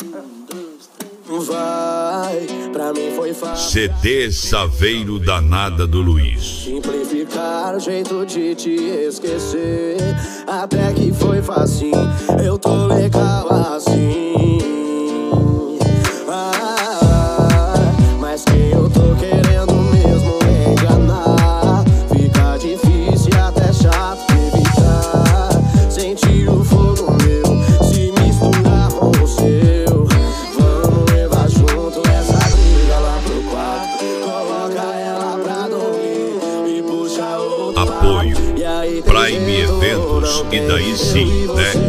Vai, pra mim foi fácil. CD Saveiro Danada do Luiz. Simplificar o jeito de te esquecer. Até que foi fácil, eu tô legal assim. Mas quem eu tô querendo mesmo é enganar. Fica difícil e até chato evitar. Sentir o fogo meu se misturar com o seu. Vamos levar junto essa briga lá pro quarto. Coloca ela pra dormir e puxa outro. Apoio Prime Eventos. E daí sim, né?